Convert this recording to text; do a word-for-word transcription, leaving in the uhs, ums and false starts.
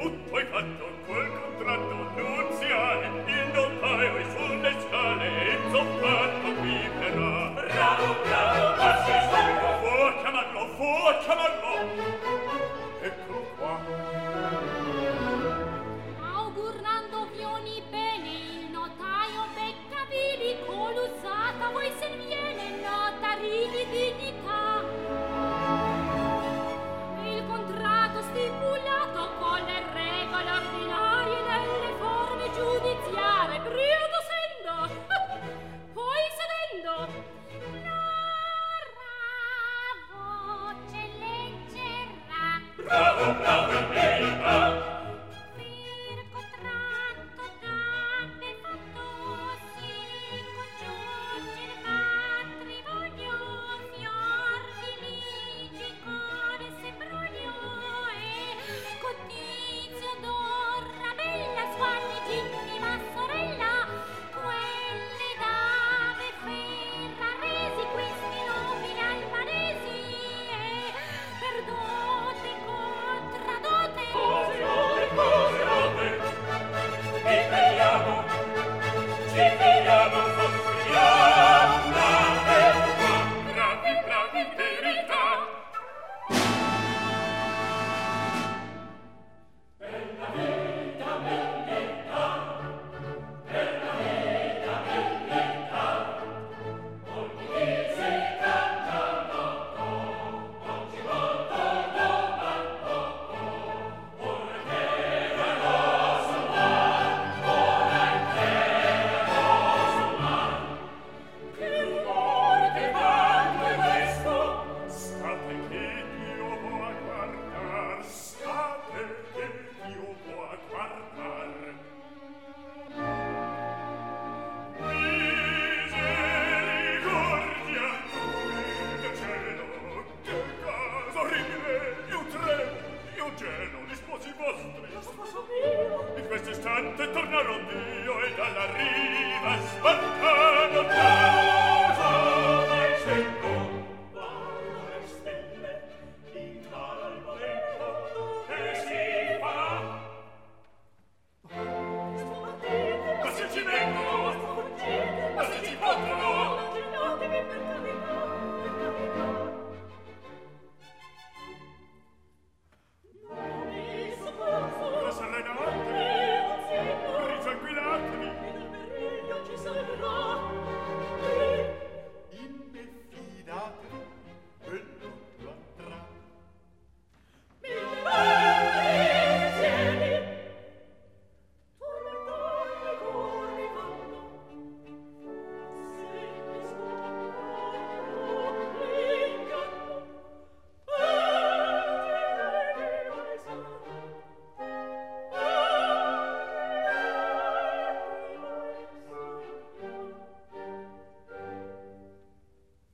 tutto hai fatto col contratto nuziale, il notaio è sulle scale e zoppato qui verrà. Bravo, bravo, passi subito. Fu a chiamarlo, fu a chiamarlo. Eccolo qua. Augurando vioni bene, il notaio becca vivi, con l'usata voi se ne viene, notari di dignità. Il contratto stipulato con le regole ordinarie nelle forme giudiziarie, prima sendo, poi sedendo, la voce leggerà. Bravo, bravo.